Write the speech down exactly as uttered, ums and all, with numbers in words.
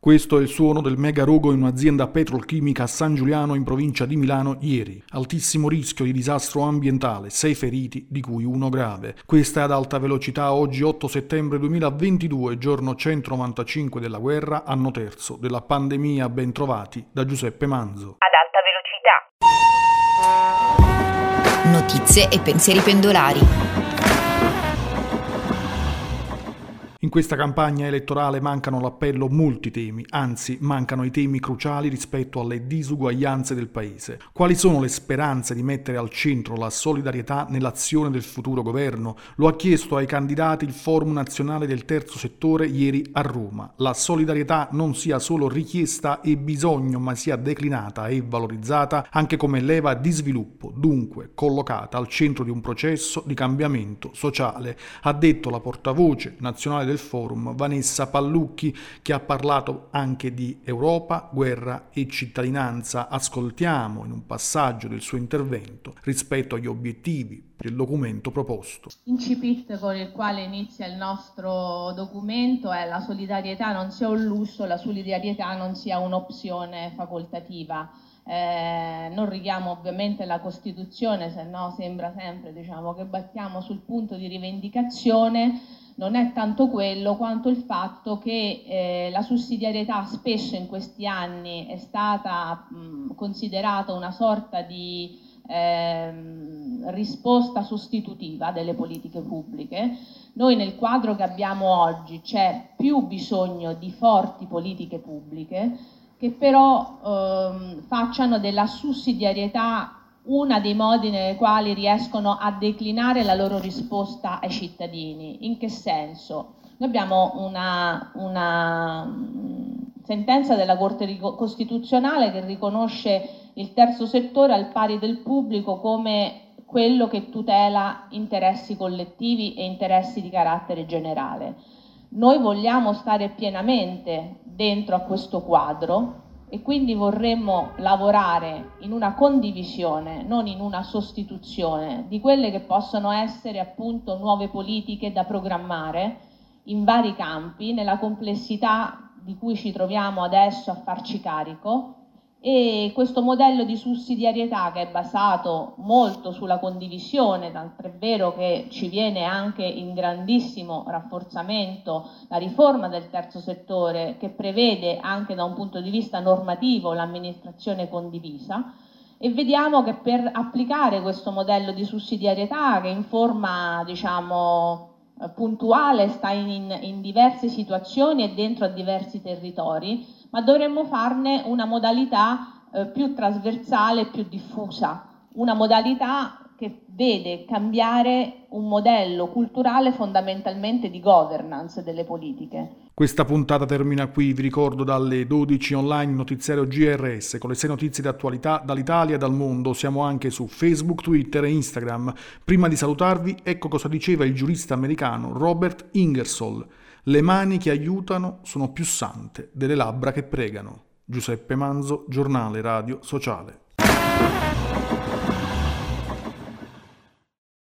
Questo è il suono del mega rogo in un'azienda petrolchimica a San Giuliano in provincia di Milano ieri. Altissimo rischio di disastro ambientale, sei feriti, di cui uno grave. Questa è Ad Alta Velocità, oggi otto settembre duemilaventidue, giorno centonovantacinque della guerra, anno terzo della pandemia. Ben trovati da Giuseppe Manzo. Ad Alta Velocità. Notizie e pensieri pendolari. In questa campagna elettorale mancano l'appello molti temi, anzi mancano i temi cruciali rispetto alle disuguaglianze del paese. Quali sono le speranze di mettere al centro la solidarietà nell'azione del futuro governo? Lo ha chiesto ai candidati il Forum Nazionale del Terzo Settore ieri a Roma. La solidarietà non sia solo richiesta e bisogno, ma sia declinata e valorizzata anche come leva di sviluppo, dunque collocata al centro di un processo di cambiamento sociale, ha detto la portavoce nazionale del forum Vanessa Pallucchi, che ha parlato anche di Europa, guerra e cittadinanza. Ascoltiamo in un passaggio del suo intervento rispetto agli obiettivi del documento proposto. L'incipit con il quale inizia il nostro documento è: la solidarietà non sia un lusso, la solidarietà non sia un'opzione facoltativa. Eh, non richiamo ovviamente la Costituzione, se no sembra sempre, diciamo, che battiamo sul punto di rivendicazione. Non è tanto quello quanto il fatto che eh, la sussidiarietà spesso in questi anni è stata mh, considerata una sorta di eh, risposta sostitutiva delle politiche pubbliche. Noi nel quadro che abbiamo oggi c'è più bisogno di forti politiche pubbliche che però ehm, facciano della sussidiarietà una dei modi nei quali riescono a declinare la loro risposta ai cittadini. In che senso? Noi abbiamo una, una sentenza della Corte Costituzionale che riconosce il terzo settore al pari del pubblico come quello che tutela interessi collettivi e interessi di carattere generale. Noi vogliamo stare pienamente dentro a questo quadro e quindi vorremmo lavorare in una condivisione, non in una sostituzione, di quelle che possono essere appunto nuove politiche da programmare in vari campi, nella complessità di cui ci troviamo adesso a farci carico. E questo modello di sussidiarietà, che è basato molto sulla condivisione, tanto è vero che ci viene anche in grandissimo rafforzamento la riforma del terzo settore, che prevede anche da un punto di vista normativo l'amministrazione condivisa, e vediamo che per applicare questo modello di sussidiarietà, che in forma diciamo puntuale sta in, in diverse situazioni e dentro a diversi territori, ma dovremmo farne una modalità eh, più trasversale e più diffusa, una modalità che vede cambiare un modello culturale fondamentalmente di governance delle politiche. Questa puntata termina qui, vi ricordo dalle dodici online notiziario G R S con le sei notizie di attualità dall'Italia e dal mondo. Siamo anche su Facebook, Twitter e Instagram. Prima di salutarvi, ecco cosa diceva il giurista americano Robert Ingersoll: le mani che aiutano sono più sante delle labbra che pregano. Giuseppe Manzo, Giornale Radio Sociale.